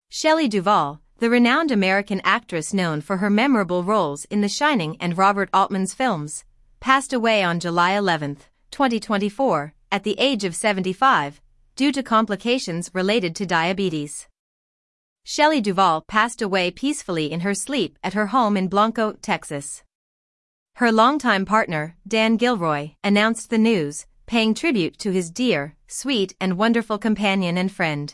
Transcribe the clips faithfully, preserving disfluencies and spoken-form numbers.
Shelley Duvall, the renowned American actress known for her memorable roles in The Shining and Robert Altman's films, passed away on July eleventh, twenty twenty-four, at the age of seventy-five, due to complications related to diabetes. Shelley Duvall passed away peacefully in her sleep at her home in Blanco, Texas. Her longtime partner, Dan Gilroy, announced the news, paying tribute to his dear, sweet and wonderful companion and friend.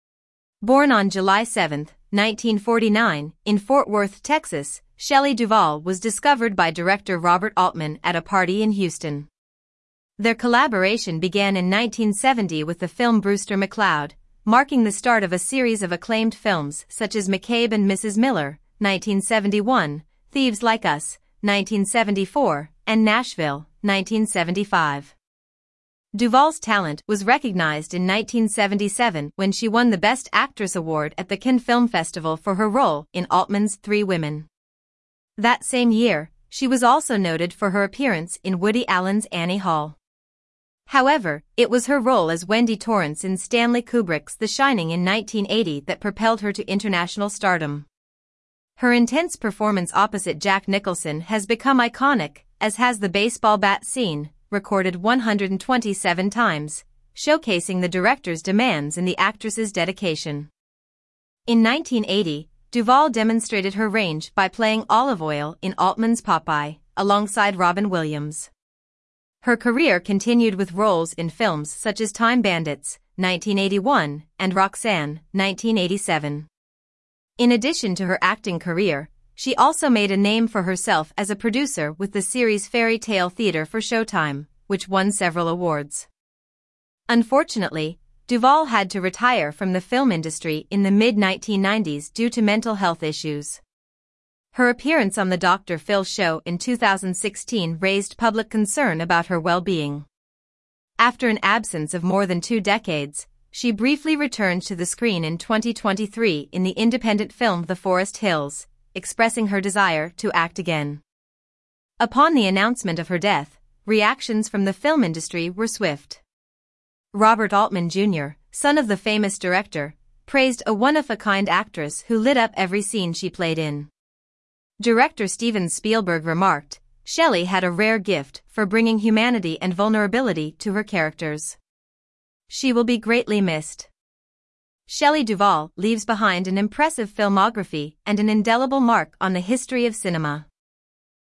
Born on July seventh, nineteen forty-nine, in Fort Worth, Texas, Shelley Duvall was discovered by director Robert Altman at a party in Houston. Their collaboration began in nineteen seventy with the film Brewster McCloud, marking the start of a series of acclaimed films such as McCabe and Missus Miller, nineteen seventy-one, Thieves Like Us, nineteen seventy-four, and Nashville, nineteen seventy-five. Duvall's talent was recognized in nineteen seventy-seven when she won the Best Actress Award at the Cannes Film Festival for her role in Altman's Three Women. That same year, she was also noted for her appearance in Woody Allen's Annie Hall. However, it was her role as Wendy Torrance in Stanley Kubrick's The Shining in nineteen eighty that propelled her to international stardom. Her intense performance opposite Jack Nicholson has become iconic, as has the baseball bat scene, recorded one hundred twenty-seven times, showcasing the director's demands and the actress's dedication. In nineteen eighty, Duvall demonstrated her range by playing Olive Oyl in Altman's Popeye, alongside Robin Williams. Her career continued with roles in films such as Time Bandits, nineteen eighty-one, and Roxanne, nineteen eighty-seven. In addition to her acting career, she also made a name for herself as a producer with the series Fairy Tale Theater for Showtime, which won several awards. Unfortunately, Duvall had to retire from the film industry in the mid nineteen nineties due to mental health issues. Her appearance on the Doctor Phil show in two thousand sixteen raised public concern about her well-being. After an absence of more than two decades, she briefly returned to the screen in twenty twenty-three in the independent film The Forest Hills, expressing her desire to act again. Upon the announcement of her death, reactions from the film industry were swift. Robert Altman Junior, son of the famous director, praised a one-of-a-kind actress who lit up every scene she played in. Director Steven Spielberg remarked, "Shelley had a rare gift for bringing humanity and vulnerability to her characters. She will be greatly missed." Shelley Duvall leaves behind an impressive filmography and an indelible mark on the history of cinema.